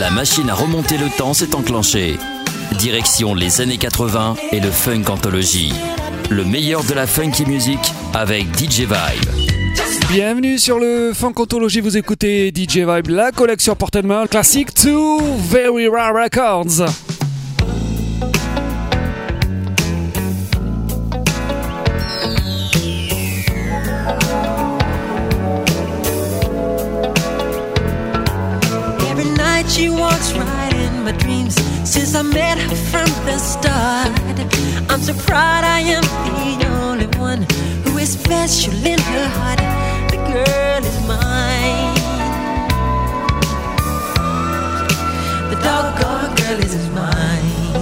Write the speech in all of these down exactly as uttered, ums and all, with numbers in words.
La machine à remonter le temps s'est enclenchée. Direction les années quatre-vingts et le Funk Anthology. Le meilleur de la funky music avec D J Vibe. Bienvenue sur le Funk Anthology, vous écoutez D J Vibe, la collection portée de main classique to Very Rare Records. Every night she walks right in my dreams. Since I met her from the start, I'm so proud I am the only one who is special in her heart. The girl is mine. The doggone girl is mine.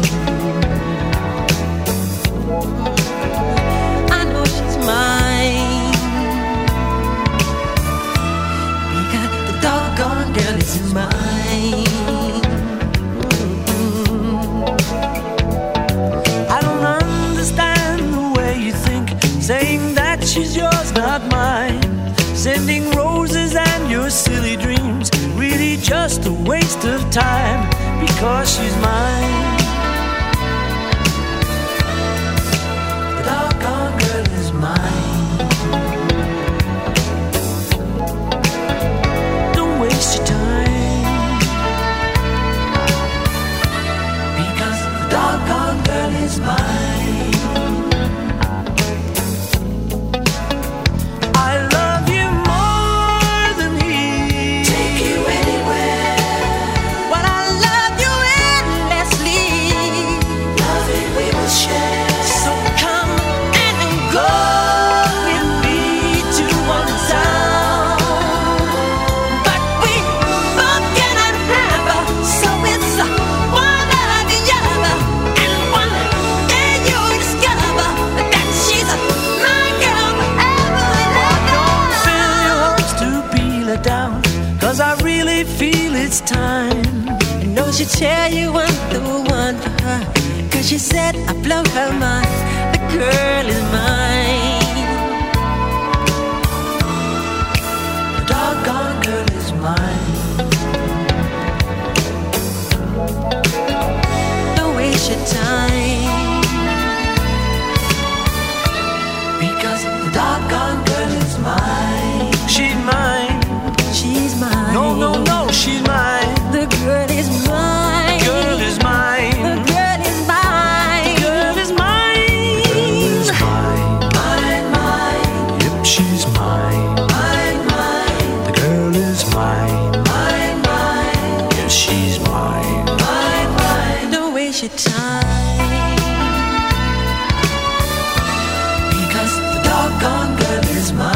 I know she's mine, because the doggone girl is mine. Saying that she's yours, not mine. Sending roses and your silly dreams. Really just a waste of time, because she's mine. The doggone girl is mine. Don't waste your time, because the doggone girl is mine. It's time. I know she'll tell you I'm the one for her, cause she said I blow her mind. The girl is mine. The doggone girl is mine. Don't waste your time, because the doggone girl is mine. She's mine. She's mine. No, no, no, she's mine. The girl is mine. The girl is mine. The girl is mine. The girl is mine. The girl is mine. Mine, mine. Yep, she's mine. Mine, mine. The girl is mine. Mine, mine. Yes, she's mine. Mine, mine. Don't waste your time, because the doggone girl is mine.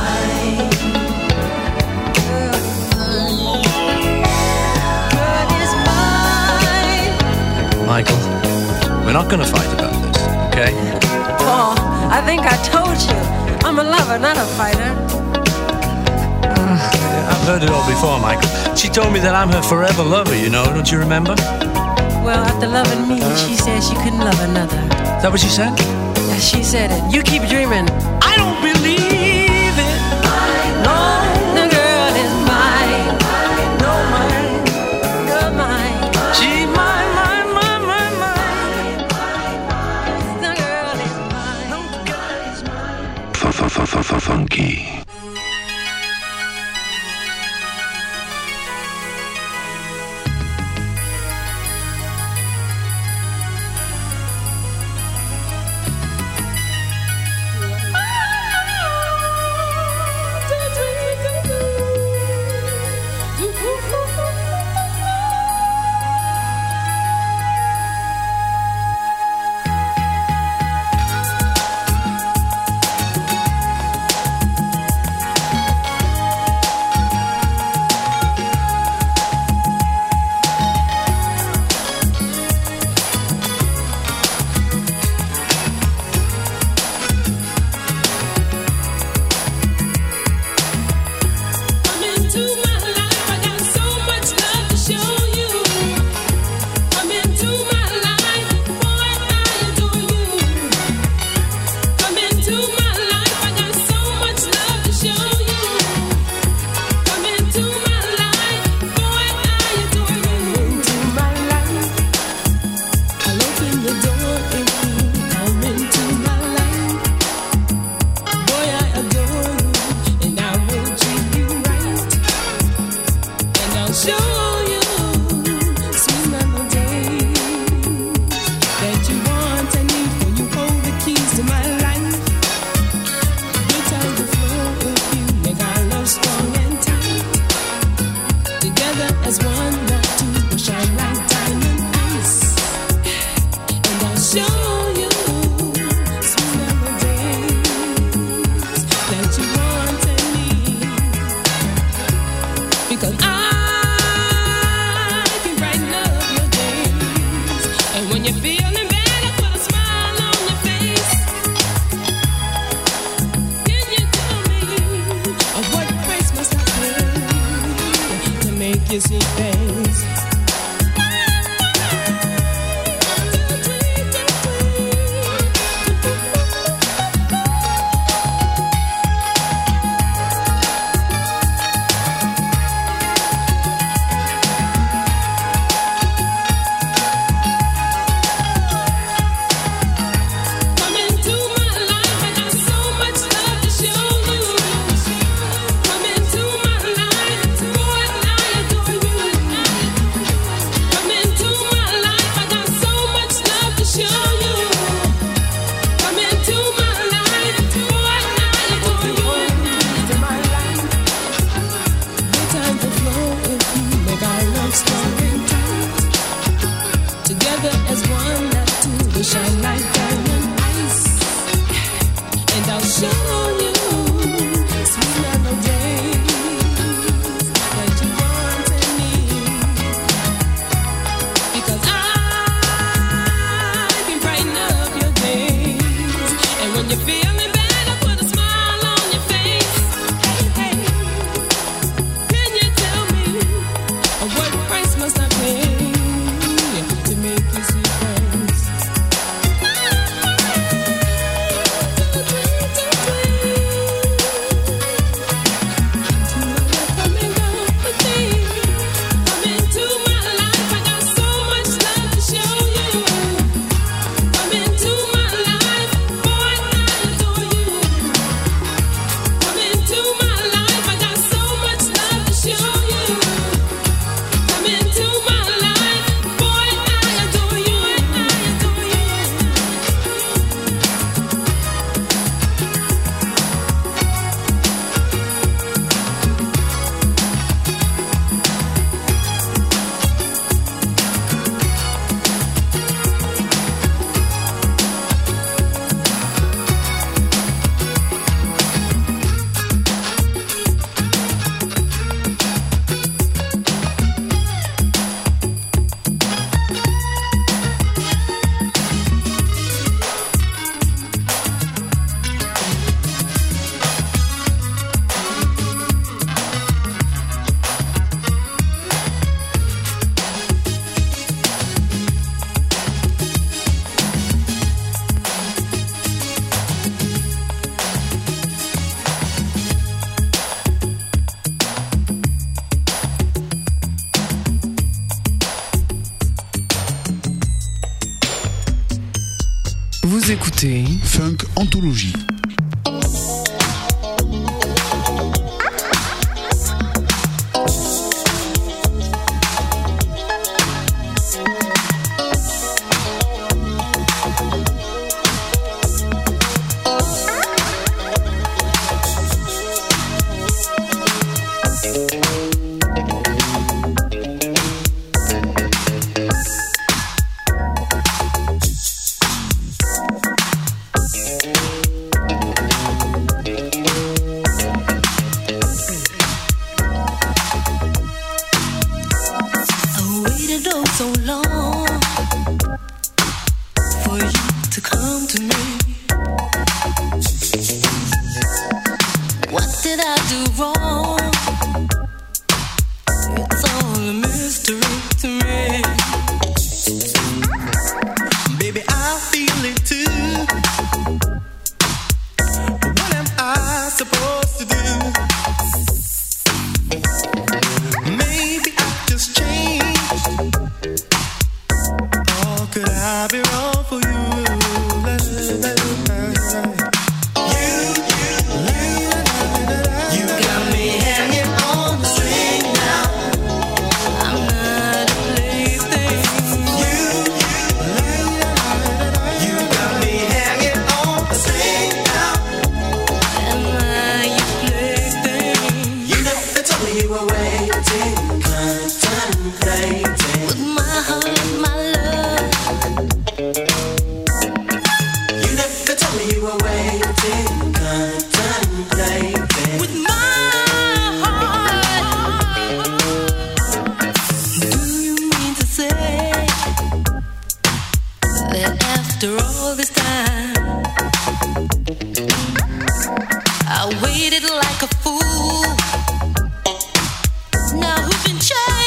Michael, we're not going to fight about this, okay? Paul, I think I told you. I'm a lover, not a fighter. Uh, I've heard it all before, Michael. She told me that I'm her forever lover, you know, don't you remember? Well, after loving me, she said she couldn't love another. Is that what she said? Yeah, she said it. You keep dreaming. I don't believe it. No. The girl is mine. No, mine. You're mine. She's mine. Funky. make you see things. Vous écoutez Funk Anthologie. I waited like a fool. Now who's been changed?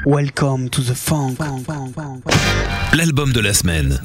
Welcome to the funk. L'album de la semaine.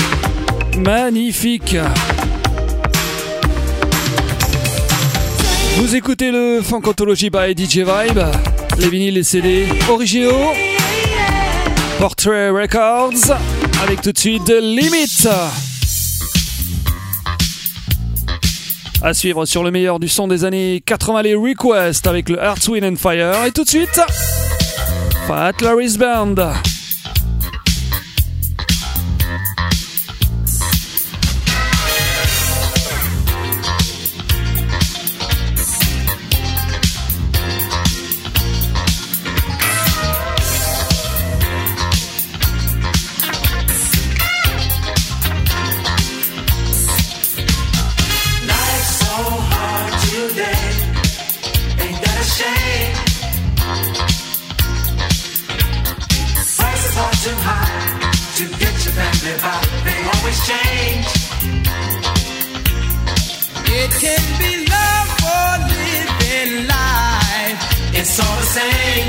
Magnifique. Vous écoutez le Funk Anthology by D J Vibe, les vinyles, les C D originaux, Portrait Records, avec tout de suite Limit. À suivre sur le meilleur du son des années quatre-vingts, les Request avec le Earth, Wind and Fire. Et tout de suite, Fat Larry's Band. It can be love or living life. It's all the same.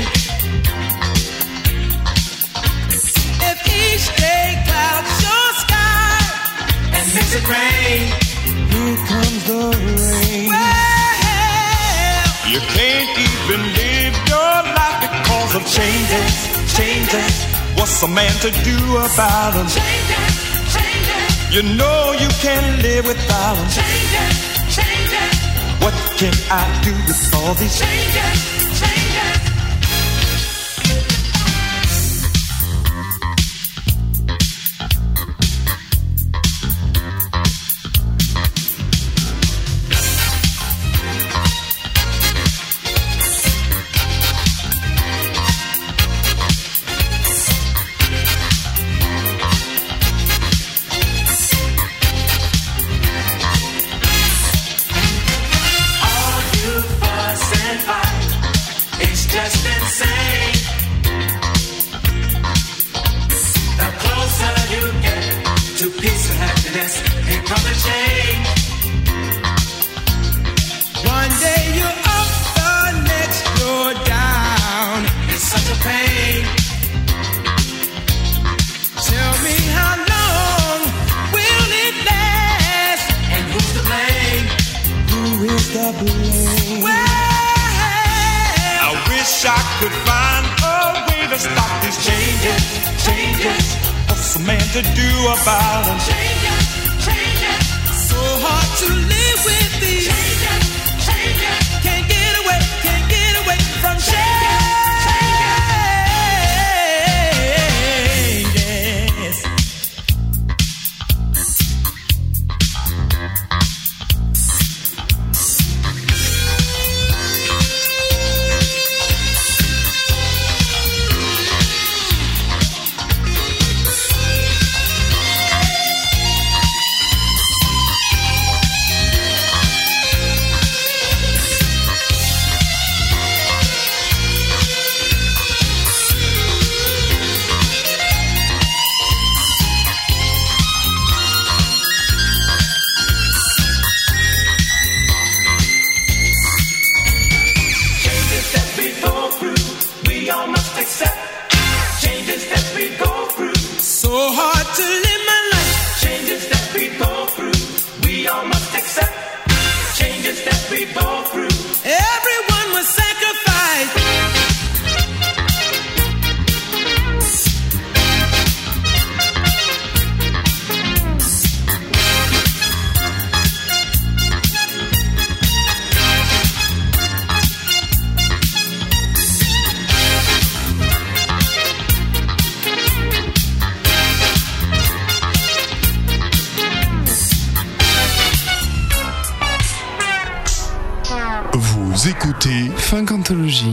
If each day clouds your sky and makes it rain, here comes the rain. Well, you can't even live your life because of changes, changes. What's a man to do about them? Changes, changes. You know you can't live without them. Changes, changes. What can I do with all these changes, changes? Écoutez Funk Anthology.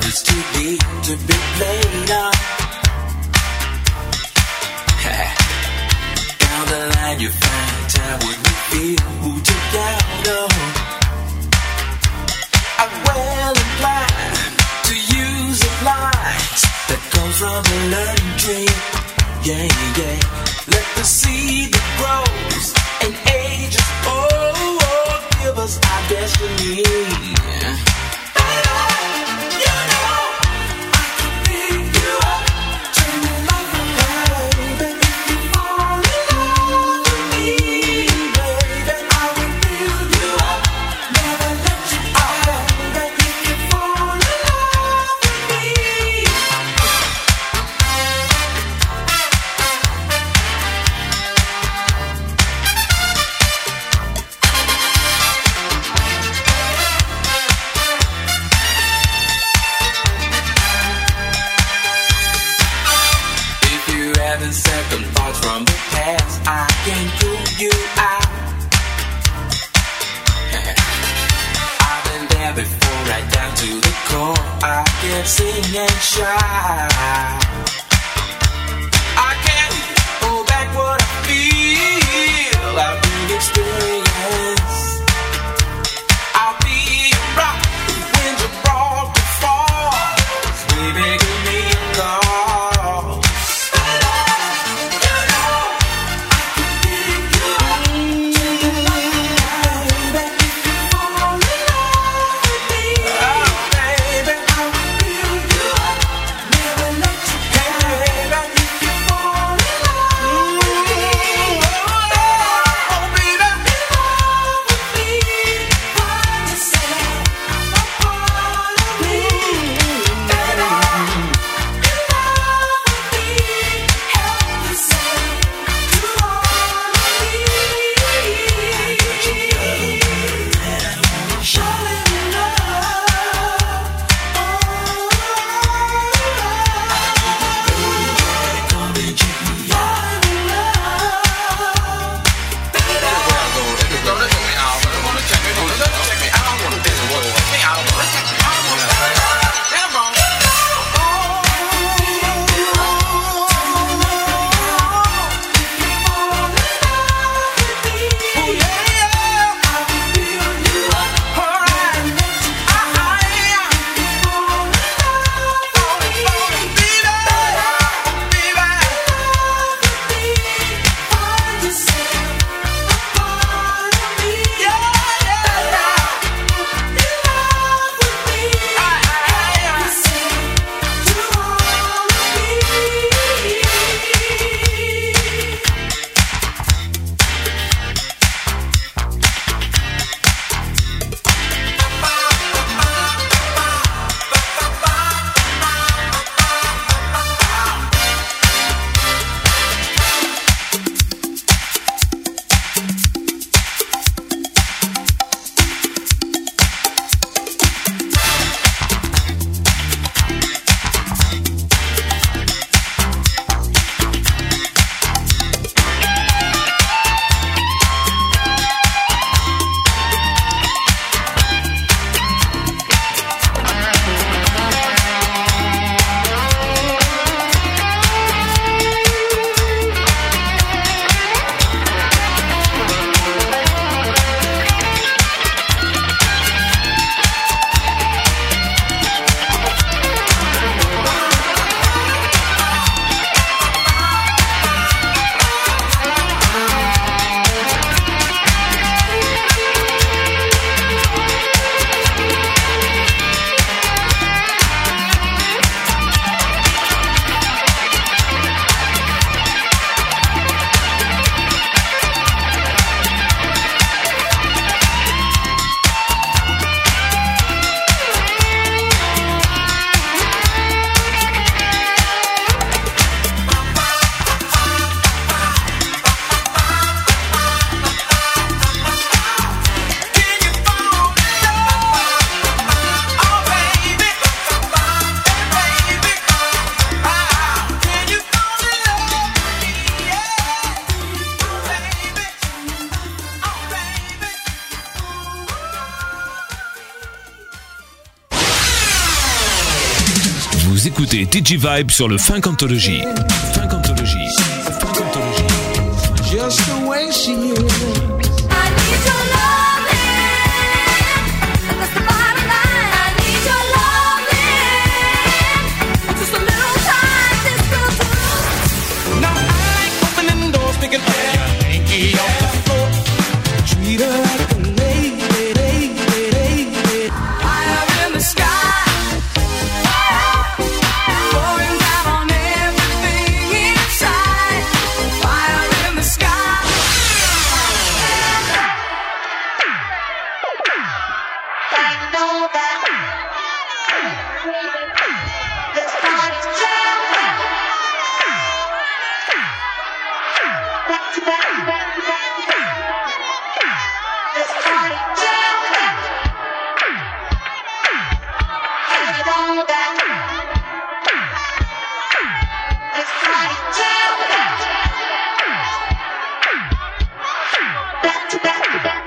is too deep to be played on. Down the line you find time when you feel who took out on. I'm well inclined to use the lines that comes from the learning tree. Yeah, yeah. Let the seed that grows and ages, oh, oh, give us our destiny. Second thoughts from the past, I can pull you out. I've been there before, right down to the core. I can sing and shout. I can hold back what I feel. I've been experienced. I'll be a rock when the brought to fall. Baby, give me a call. Hey écoutez D J Vibe sur le Funk Anthology. Funk Anthology. Funk Anthology. Just the way she is. I need your loving. That's the bottom line. I need your loving. Just a little time, this will do. Now I like opening doors, thinking, hey, hanky off the floor. Treat her like a lady, lady, lady. Higher in the sky. Pouring down on everything inside. Fire in the sky. I know that this party's jumping. Back to back, back to back. This party's jumping. I know that this party's jumping. Back to back, back to back.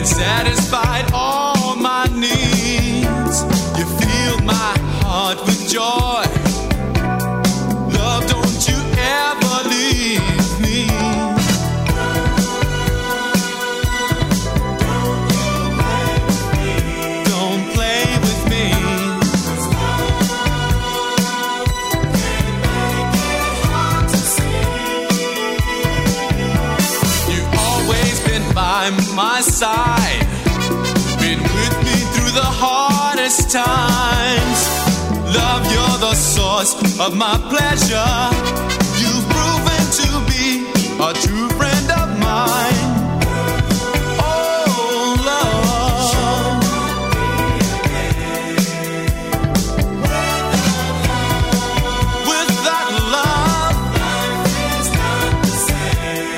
and satisfied all my needs. You filled my heart with joy. Love, don't you ever leave me. Don't play with me. You've always been by my side, been with me through the hardest times. Love, you're the source of my pleasure. You've proven to be a true friend of mine. Oh, love. Without love, life is not the same.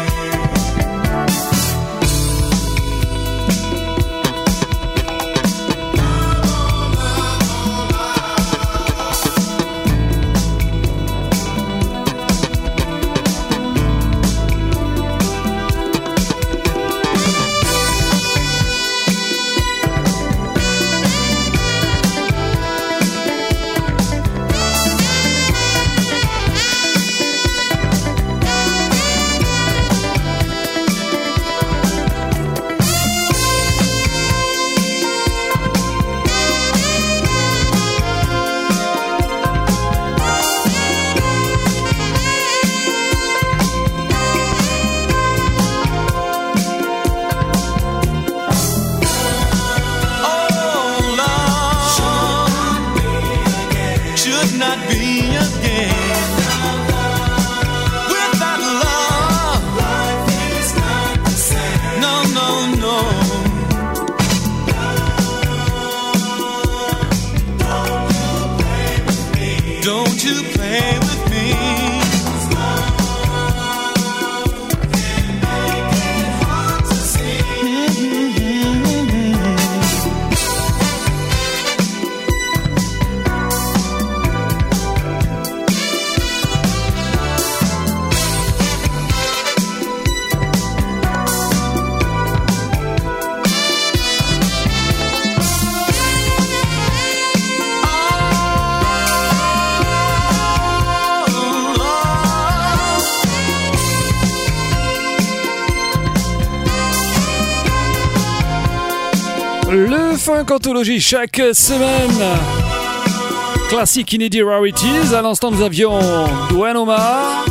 Le Funk Anthologie chaque semaine. Classique inédit Rarities. À l'instant, nous avions Dwayne Omar,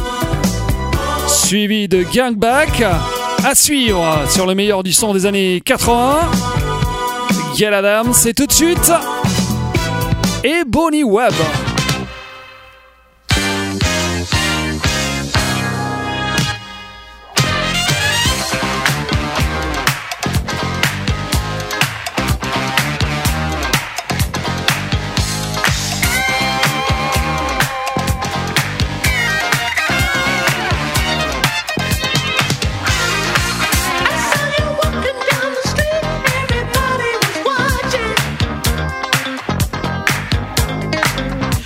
suivi de Gang Back. À suivre sur le meilleur du son des années quatre-vingts. Gail Adams, c'est tout de suite. Et Bonnie Webb. Everybody was watching.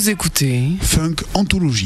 Vous écoutez Funk Anthologie.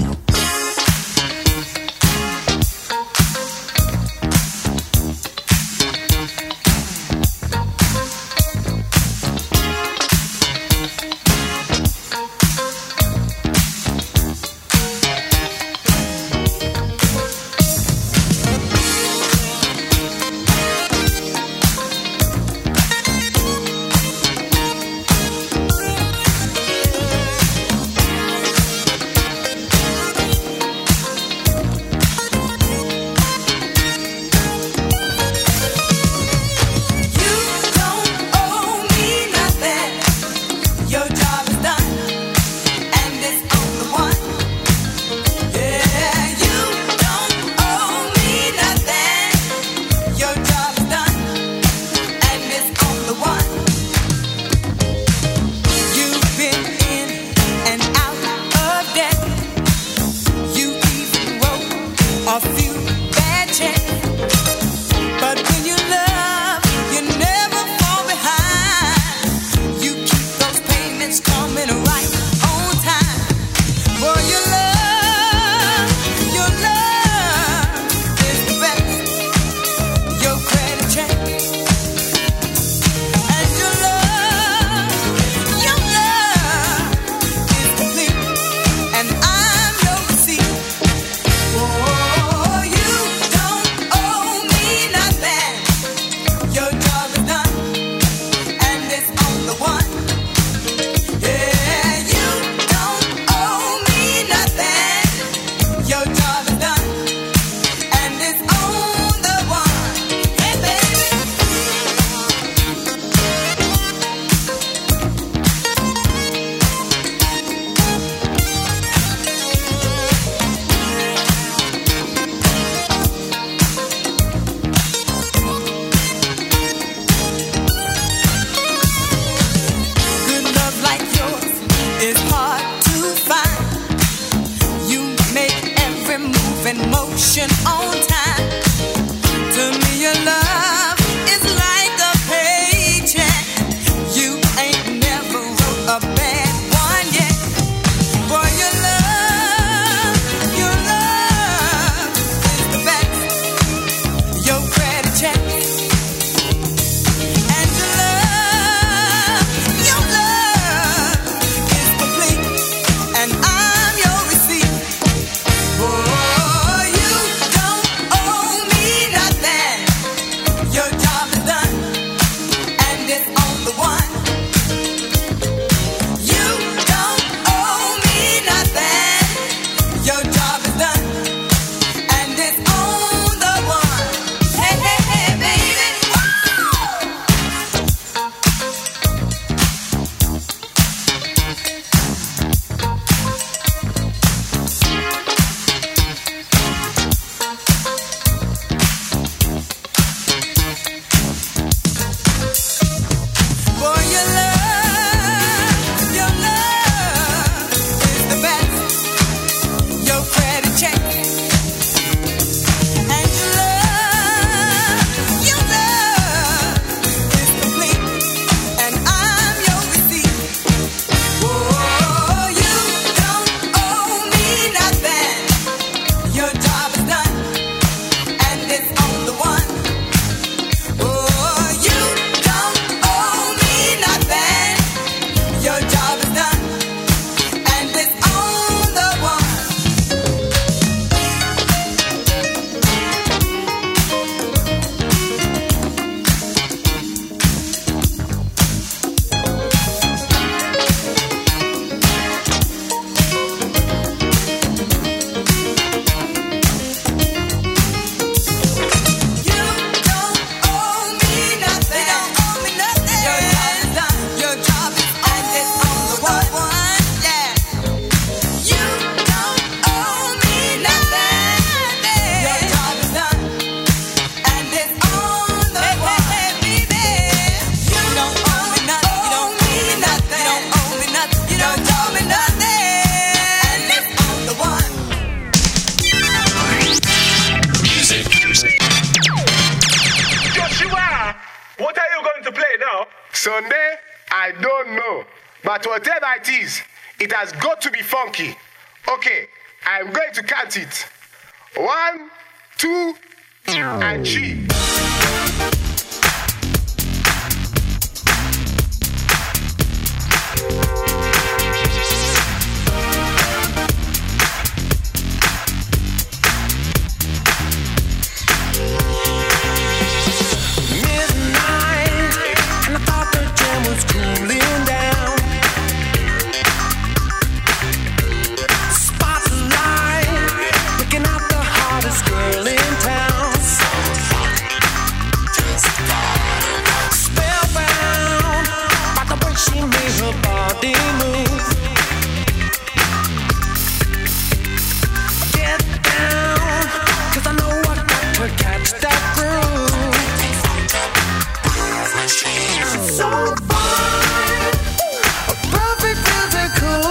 Sunday, I don't know. But whatever it is, It has got to be funky. Okay, I'm going to count it. One, two, and G.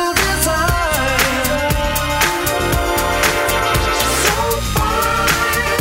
So fine,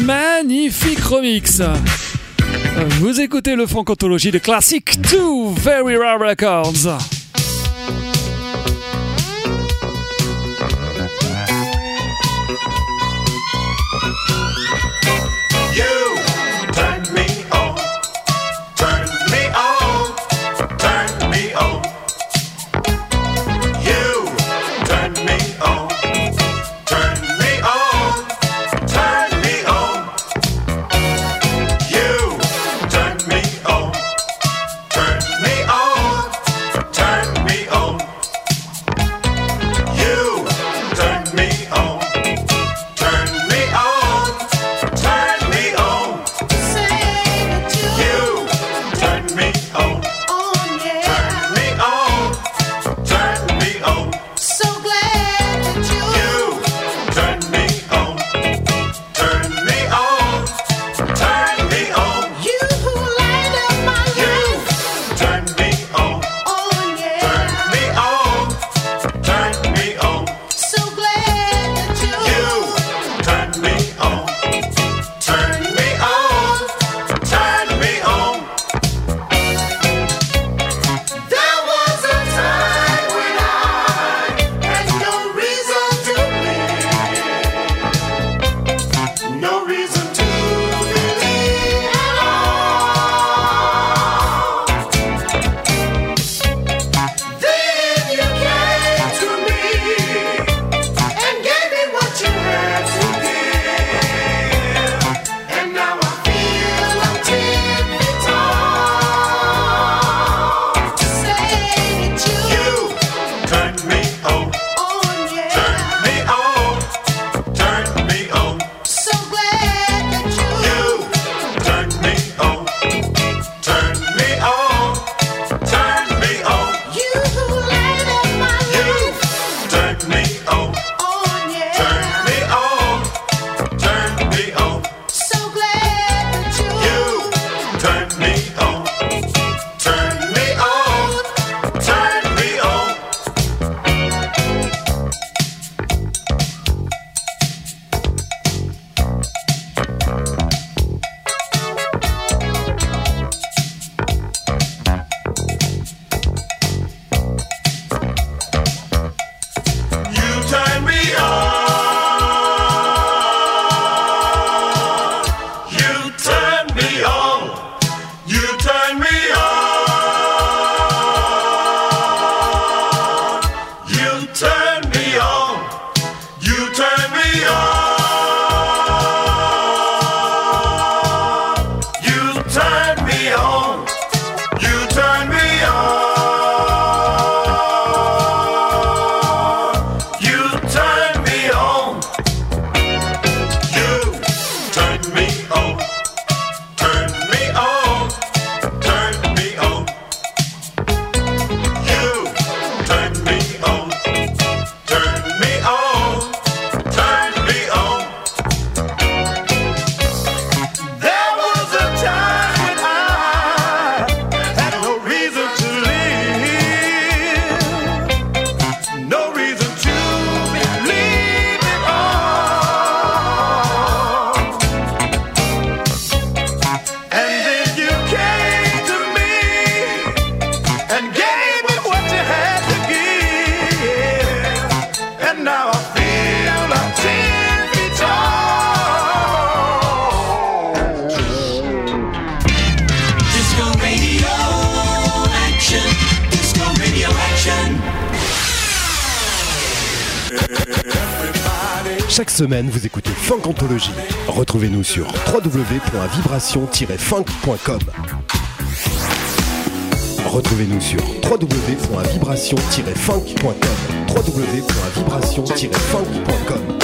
magnifique remix. Vous écoutez le Francontologie de Classic deux, Very Rare Records. Chaque semaine, vous écoutez Funkantologie. Retrouvez-nous sur w w w point vibration tiret funk point com. Retrouvez-nous sur w w w point vibration tiret funk point com. w w w point vibration tiret funk point com.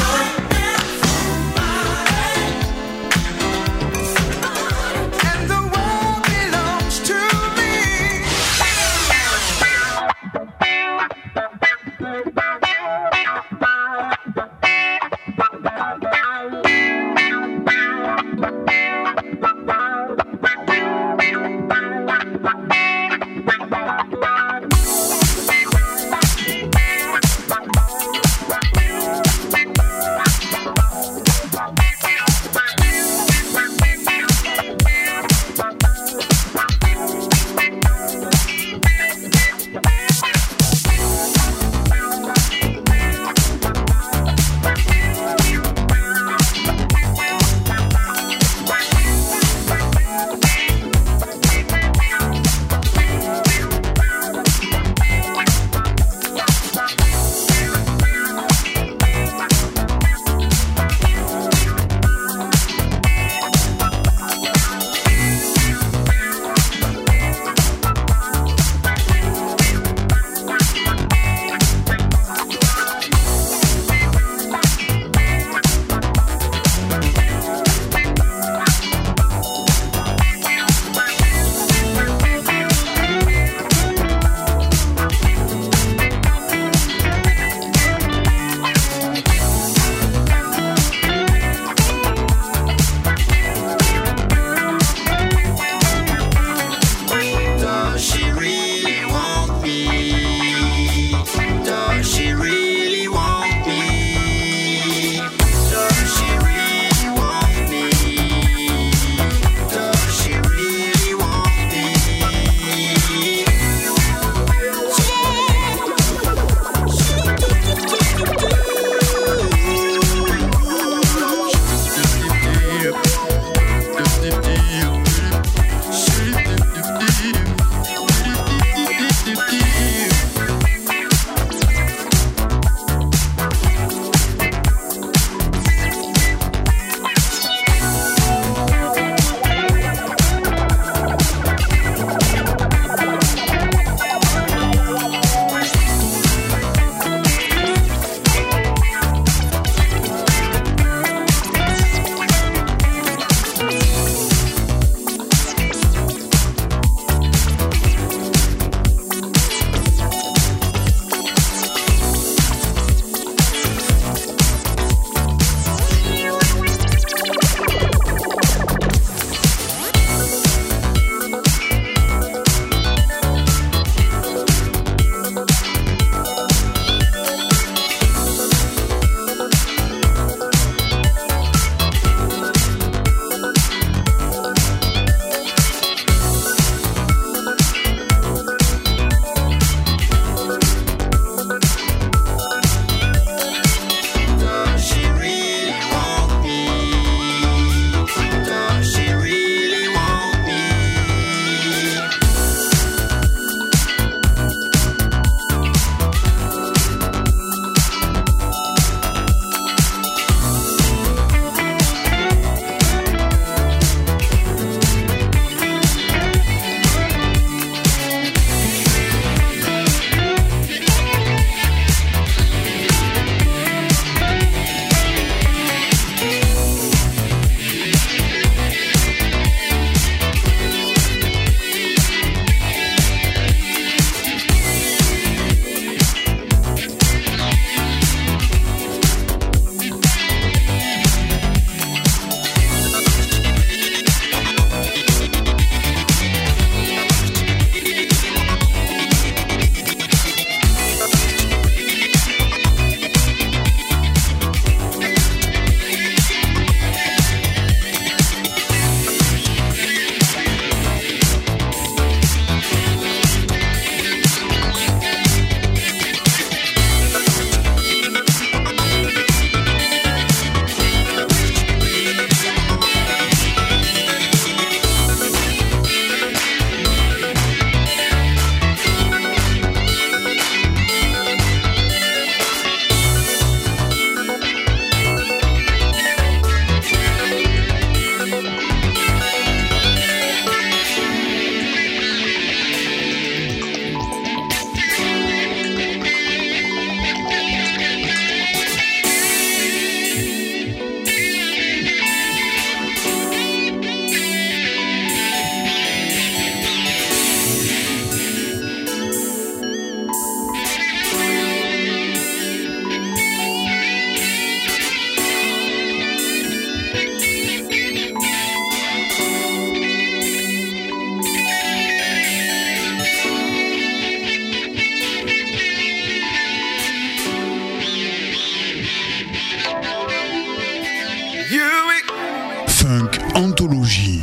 Funk Anthologie.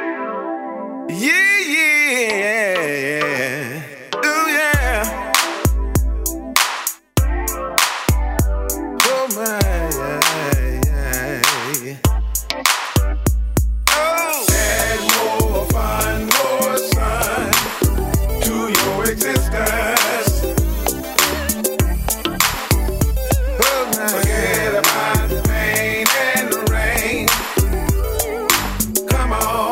Yeah, yeah, oh yeah. Oh my, yeah, yeah. Oh, add more fun, more sun to your existence. Oh my, forget about the pain and the rain. Come on.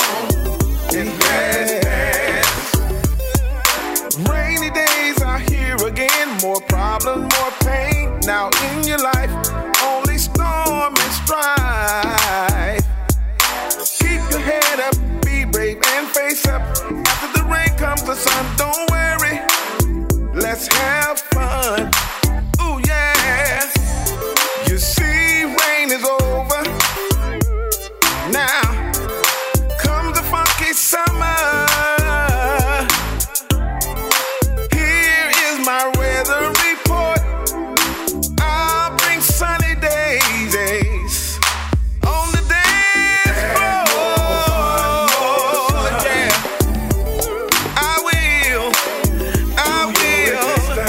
Rainy days are here again, more problems, more pain. Now in your life, only storm and strife. Keep your head up, be brave and face up. After the rain comes the sun, don't worry. Let's have fun. Ooh yeah. You see, rain is over. Now comes the funky summer. Here is my weather report. I'll bring sunny days, days on the dance floor. Yeah, I will, I will.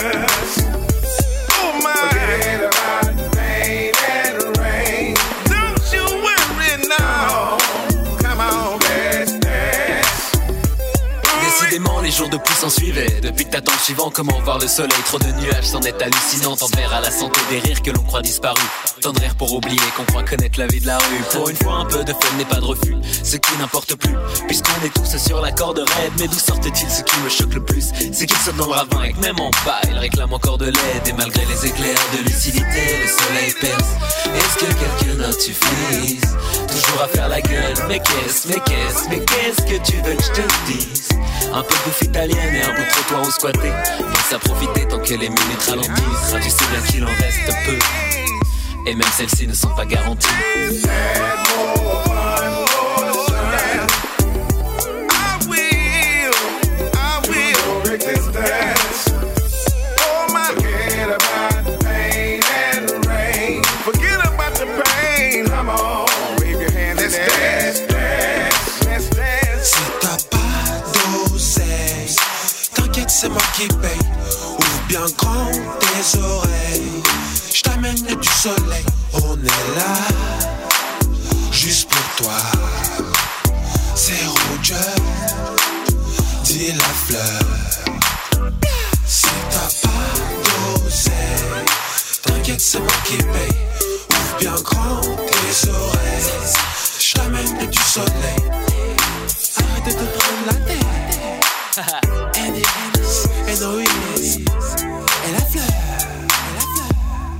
Oh my, forget about the pain and the rain. Don't you worry now. Come on, let's dance. Décidément les jours de pluie s'en suivaient. Depuis que t'attends le suivant, comment voir le soleil? Trop de nuages, c'en est hallucinant. Tant de verre à la santé, des rires que l'on croit disparus. Tant de rires pour oublier qu'on croit connaître la vie de la rue. Pour une fois un peu de fun n'est pas de refus, ce qui n'importe plus, puisqu'on est tous sur la corde raide. Mais d'où sortait-il? Ce qui me choque le plus, c'est qu'il saute dans le ravin et que même en bas il réclame encore de l'aide. Et malgré les éclairs de lucidité, le soleil perce. Est-ce que quelques notes suffisent? Toujours à faire la gueule, mais qu'est-ce, mais qu'est-ce, mais qu'est-ce que tu veux que je te dise? Un peu de bouffe italienne et un bout de trottoir où squatter. Pense à profiter tant que les minutes ralentissent. Tu sais bien qu'il en reste peu, et même celles-ci ne sont pas garanties. C'est moi qui paye. Ouvre bien grand tes oreilles. Je t'amène du soleil. On est là juste pour toi. C'est Roger, dis la fleur. Si t'as pas d'oseille, t'inquiète, c'est moi qui paye. Ouvre bien grand tes oreilles. Je t'amène du soleil. Arrête de te prendre la tête. And it is, and oh it is, and la fleur, and la fleur.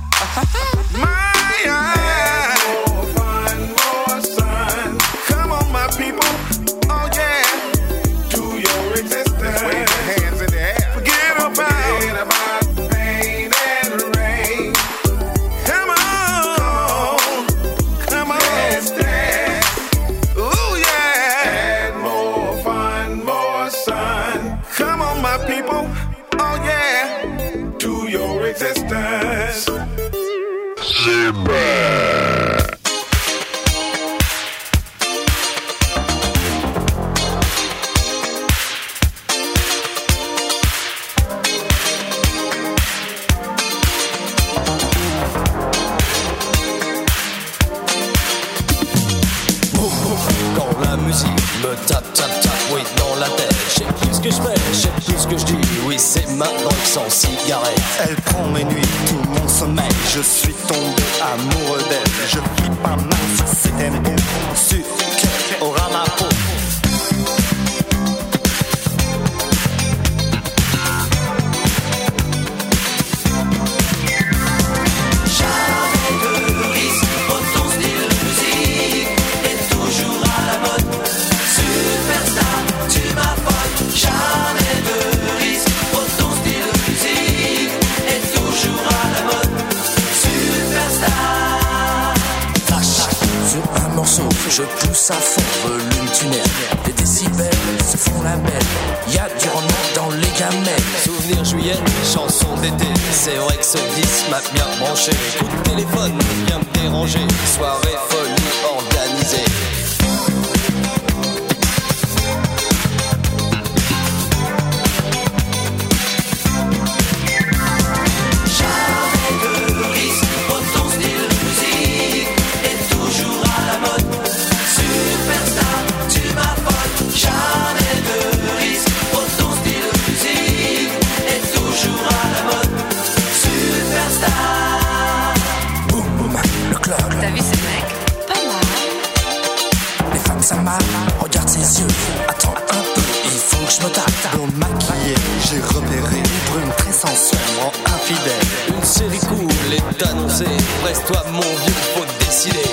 My eye, more fun, more sun. Come on, my people, oh yeah, to your existence. Wave your hands in the air. Forget about, forget about the pain and the rain. Come on, come on, let's dance. Ooh yeah, and more fun, more sun. Come on, my people, oh yeah, to your existence. Zebra. Quand la musique me tape, tape, tape, oui, dans la tête. Je sais plus ce que je fais, je sais plus ce que je dis. Oui, c'est ma drogue sans cigarette. Elle prend mes nuits, tout mon sommeil. Je suis tombé amoureux d'elle. Je flippe un mince, c'était bon. Sucre au ramapo. Je pousse à fond, volume tunnel. Les décibels se font la belle. Y'a du rendement dans les gamelles. Souvenir juillet, chanson d'été. C'est vrai que ce disque m'a bien branché. Coup de téléphone, bien me déranger. Soirée folie organisée. foule est annoncée. Presse-toi mon vieux, faut décider.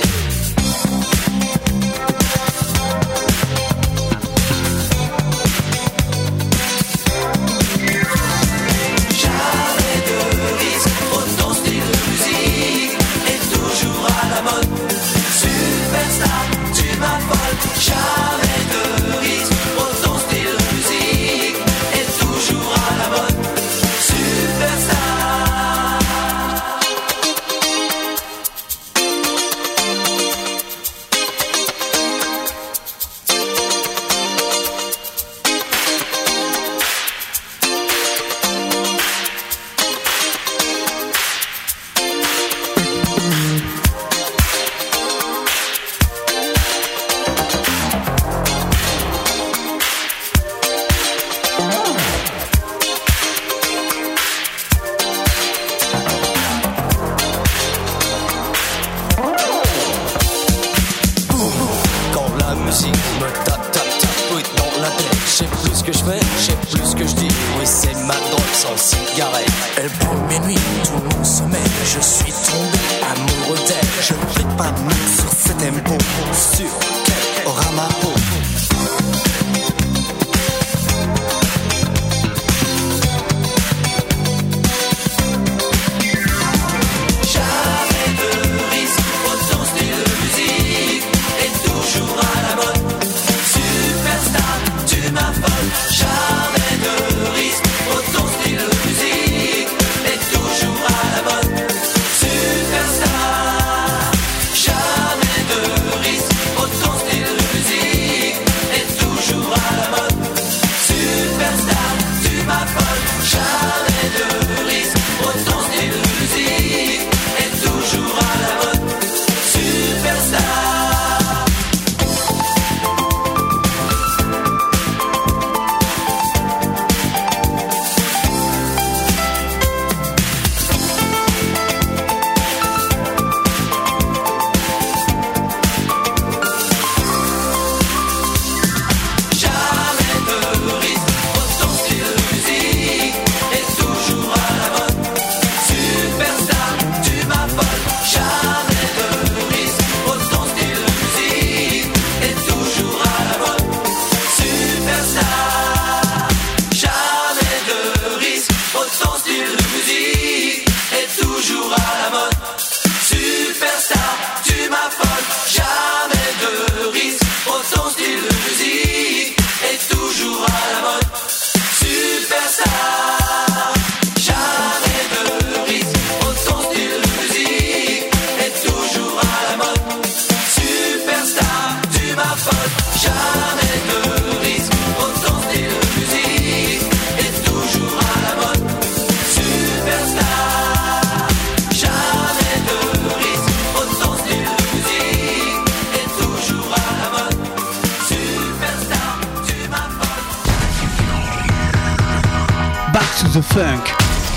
The Funk.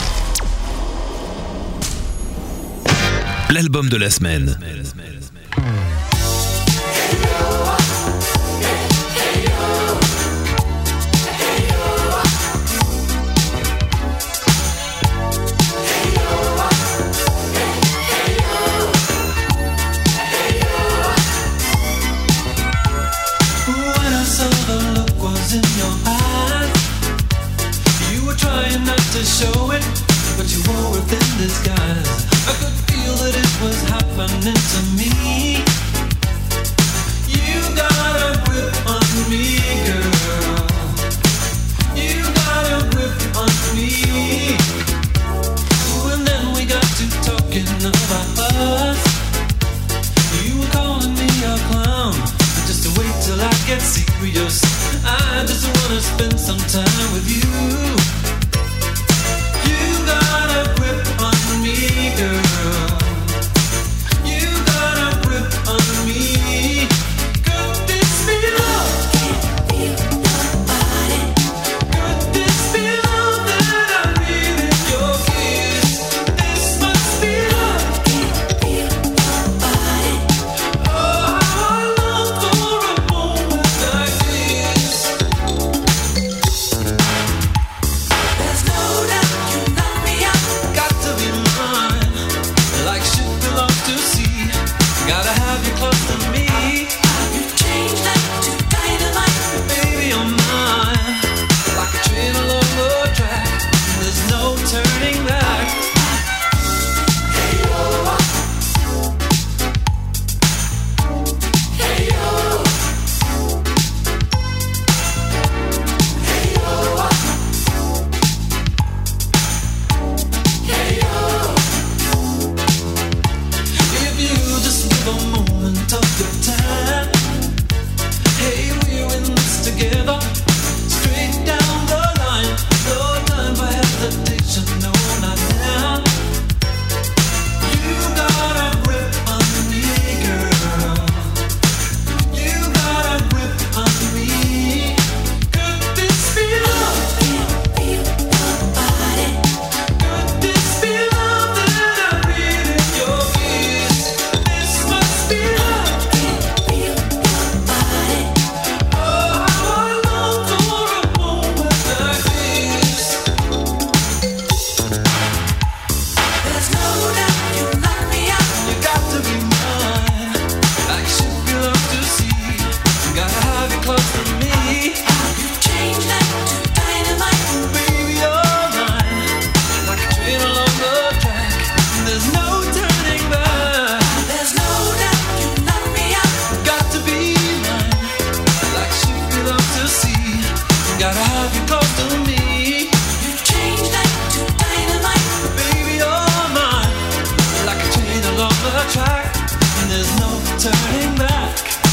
L'album de la semaine. To show it, but you wore it in disguise. I could feel that it was happening to me. You got a grip on me, girl. You got a grip on me. And then we got to talking about us. You were calling me a clown, but just to wait till I get serious. I just wanna spend some time with you. You got a grip on me, girl. You got a grip on me. Could this be love? Can't feel nobody. Could this be love that I feel in your kiss? This must be love. Can't track, and there's no turning back.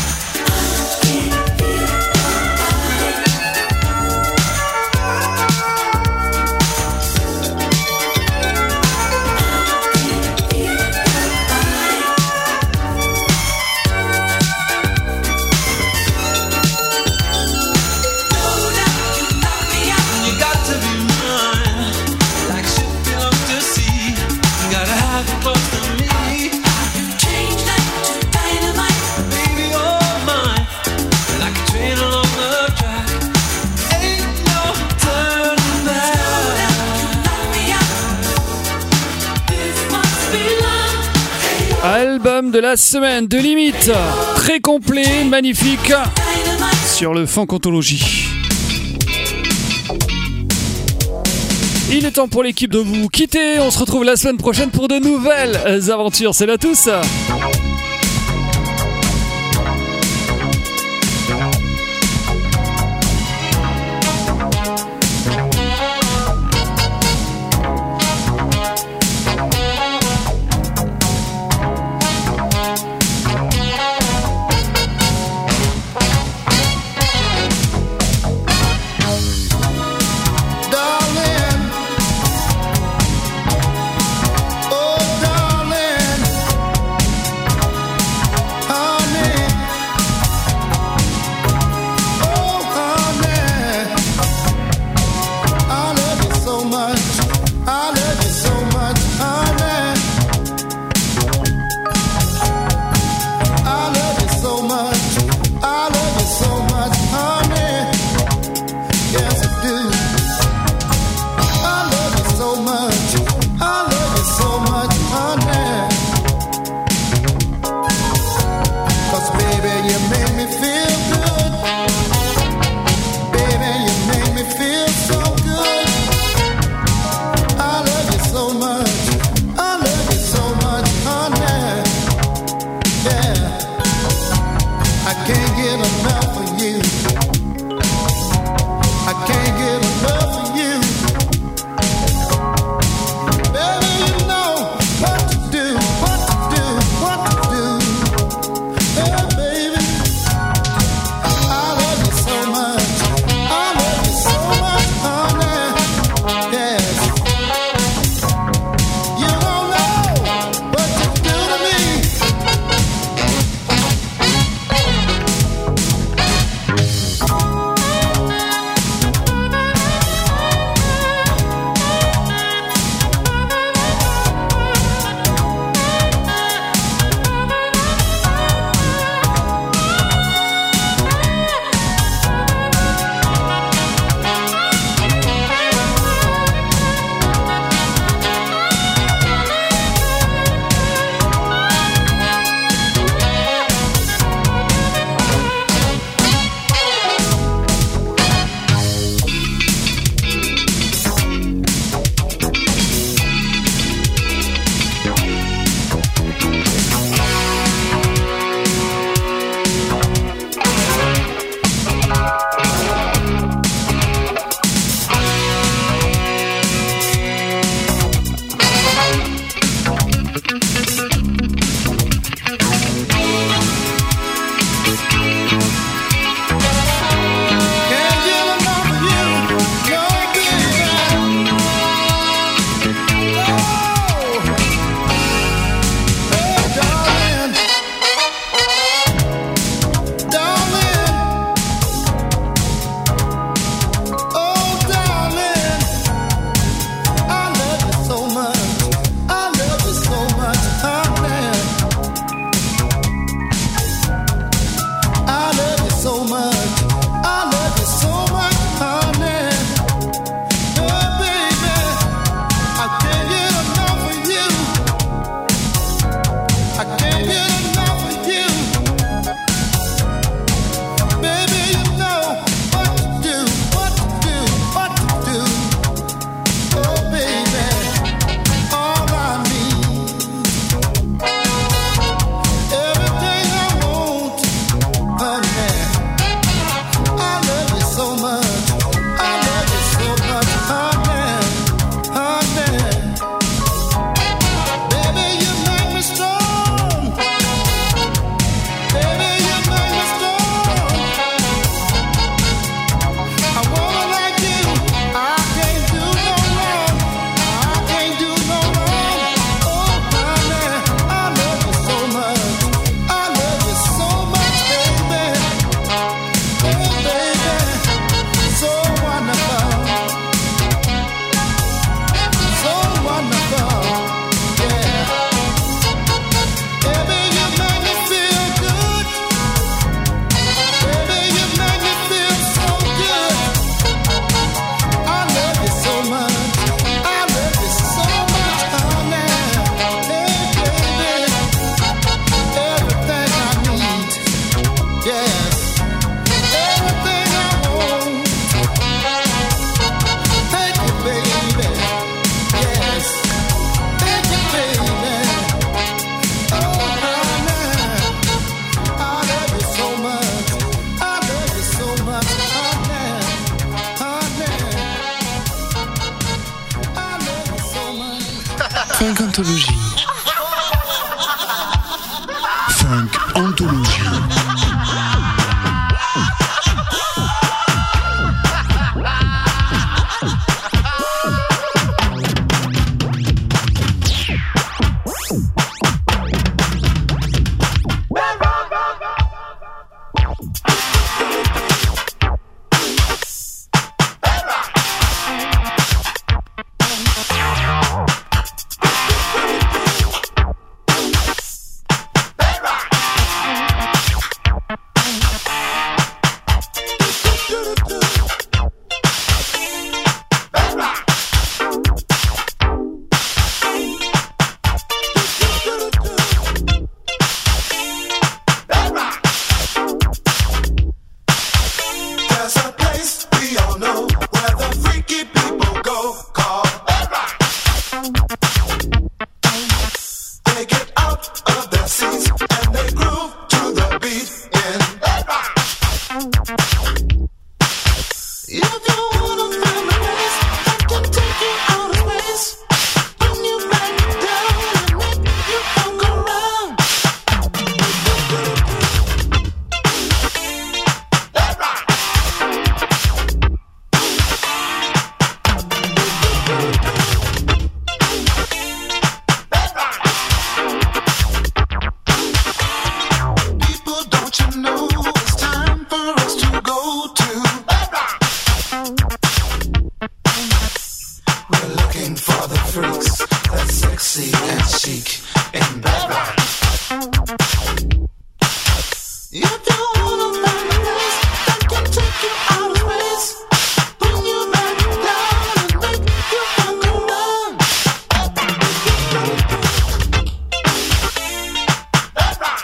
Album de la semaine de Limite, très complet, magnifique, sur le Funk Anthologie. Il est temps pour l'équipe de vous quitter. On se retrouve la semaine prochaine pour de nouvelles aventures. Salut à tous. I love you so much, They get out of their seats and they groove to the beat in that rock. If you wanna feel the bass, that can take you out of space. Bring you back down and make you funk around. That rock. People, don't you know it's time for us to go to that rock. We're looking for the freaks that's sexy and chic in that rock. If you wanna find the place that can take you out of space, bring you back down and make you funk around. That rock.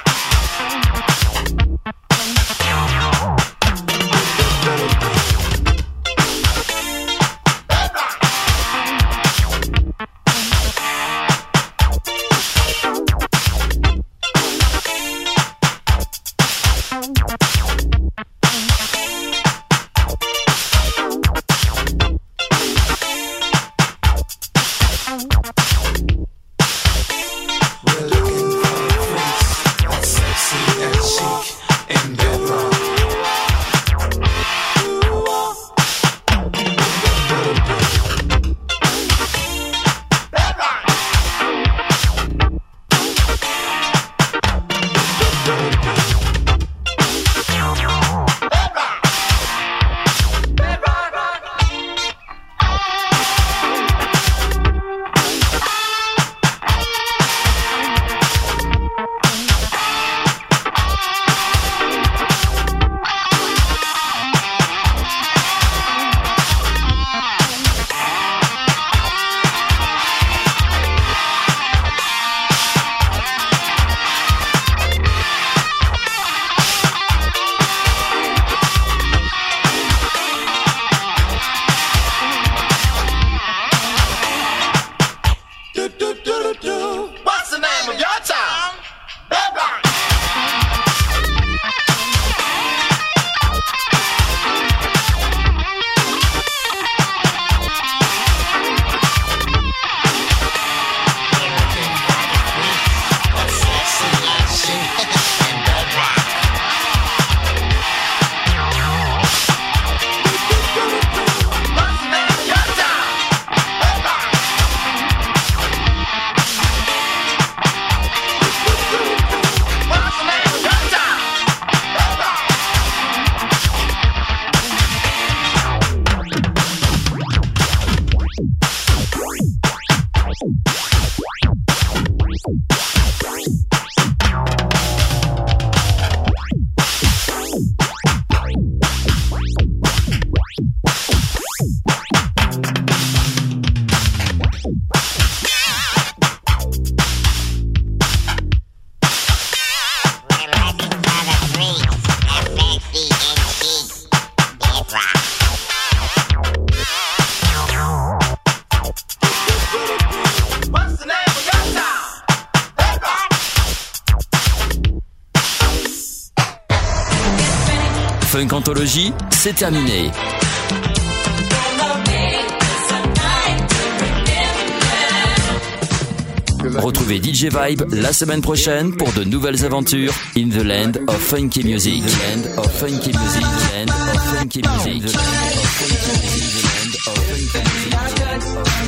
We're looking for the freaks that's sexy and chic in that rock. That rock. Do, do, do, do, do. What's the name of your town? That rock. What's the name of your town? That rock. What's the name of your town? That rock. What's the name of your town? That rock. Funk Anthology, c'est terminé. Retrouvez D J Vibe la semaine prochaine pour de nouvelles aventures in the land of funky music. The land of funky music. The land of funky music. The land of funky music. The land of funky music.